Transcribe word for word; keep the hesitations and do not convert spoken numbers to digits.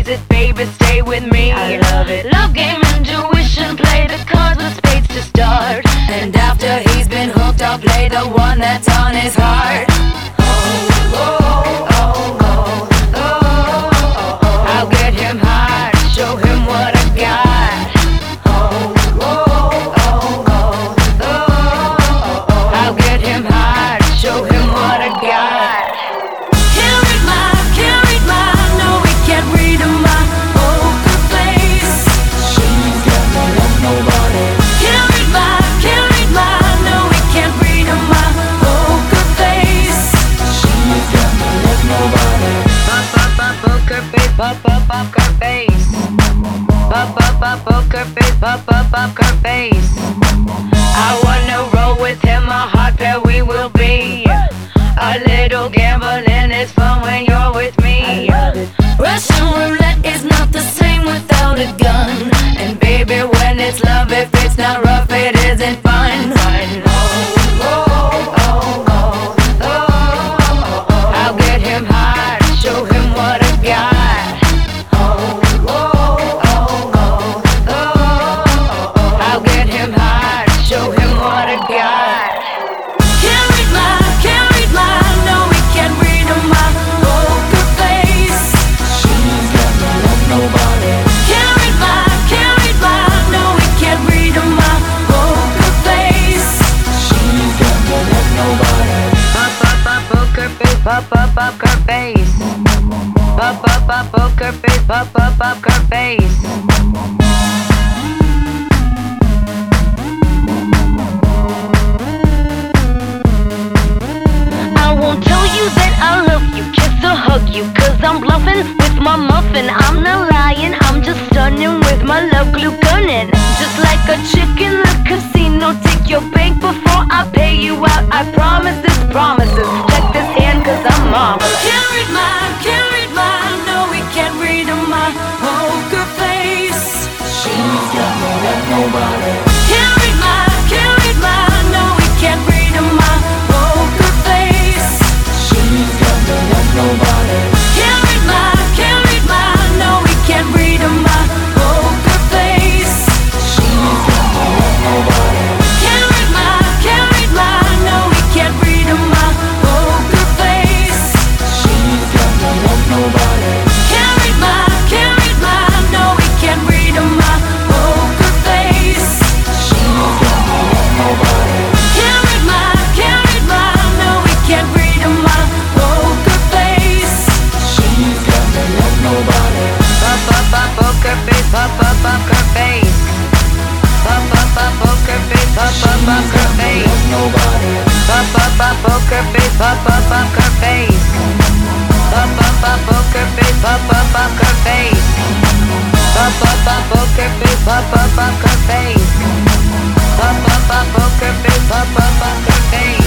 is it, baby? Stay with me. I love it. Love game, intuition, play the cards with spades to start. And after he's been hooked, I'll play the one that's on his heart. Oh, oh, oh, oh, oh, oh, oh. I'll get him hard, show him what I got. Oh, oh, oh, oh, oh, oh, oh. I'll get him hard, show him what I got. Can't read my, can't read my, no, we can't read my poker face. She's got no love, nobody. Can't read my, can't read my, no, we can't read my poker face. She's got no love, nobody. Pop, pop, pop, poker face, pop, pop, poker face. Pop, pop, pop, poker face, pop, pop, poker face. I wanna roll with him, a hot pair we will be. A little gambling is fun when you're with me. Russian roulette is not the same without a gun. And baby, when it's love, if it's not rough, it isn't fun. Fun. Oh, oh, oh, oh, oh, oh, oh. I'll get him hard, show him what I got. Oh, oh, oh, oh, oh, oh, oh. I'll get him hard, show him what I got. Can't read my, can't read my, no, we can't read my poker face. She's got no love, nobody. Can't read my, can't read my, no, we can't read my poker face. She's got no love, nobody. Pop, pop, pop, poker face, pop, pop, poker face. Pop, pop, pop, poker face, pop, pop, poker face. I won't tell you that I love you, kiss or hug you, cause I'm bluffing with my muffin. I'm not lying, I'm just stunning with my love glue gunning. Just like a chick in the casino, take your bank before I pay you out. I promise this promises, check this hand cause I'm marvelous. Can't read my, can't read my, no, we can't read my poker face. She's got no love, nobody. Can't read my, can't read my, no, we can't read my poker face. She's got no love, nobody. Can't read my, can't read my, no, we can't read my poker face. She's got no love, nobody. Can't read my, can't read my, no, we can't read my poker face. She's got no love, nobody. Can't read my, can't read my, no, we can't read my poker face. She's got no love, nobody. Can't read my, can't read my, no, we can't read my poker face. She's got no love, nobody. Pop, pop, pop, poker face, pop, pop, poker face. Pop, pop, pop, poker face, pop, pop, poker face. Love, nobody. Pop, pop, pop, poker face, pop, pop, poker face. Pop, pop, pop, poker face, pop, pop, poker face. Pop, pop, pop, poker face, pop, pop, poker face. Pop, pop, pop, poker face, pop, pop, poker face.